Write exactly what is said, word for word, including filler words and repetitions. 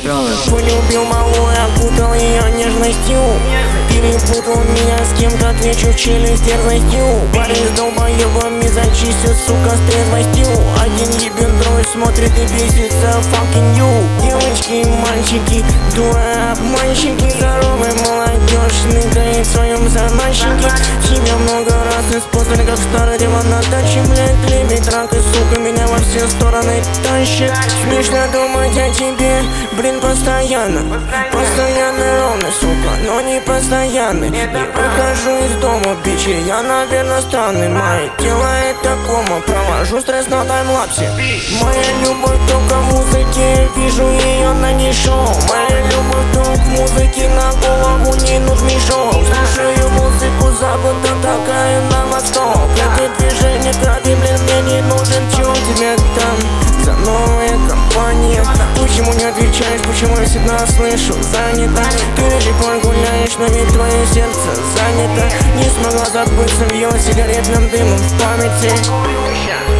Полюбил малую, окутал ее нежностью. Перепутал меня с кем-то, отвечу челюсть дерзостью. Парень с долбоебами зачистит, сука, с трезвостью. Один ебен дрой смотрит и бесится, fucking you. Девочки и мальчики, дура, обманщики. Здоровый молодежь ныкает в своем заначнике. Тебя много раз использовали, как старый диван на даче. Блять, лебедь, рак и сука, меня во все стороны тащит. Смешно думать о тебе, блин, постоянно. Постоянно ровно, сука, но не постоянно. Не выхожу из дома, бичи, я, наверное, странный. Мое тело это кома, провожу стресс на таймлапсе. Моя любовь только в музыке, вижу ее на нишоу. Моя любовь только в музыке, на голову не нужный шоу. Слушаю музыку запада, такая на восток. Это движение крови, блин, мне не нужен. Чё у тебя там за новая компания? Почему не отвечаешь, почему я всегда слышу занято? Ты до сих пор гуляешь, но ведь твое сердце занято. Не смогла забыться, въела сигаретным дымом в памяти.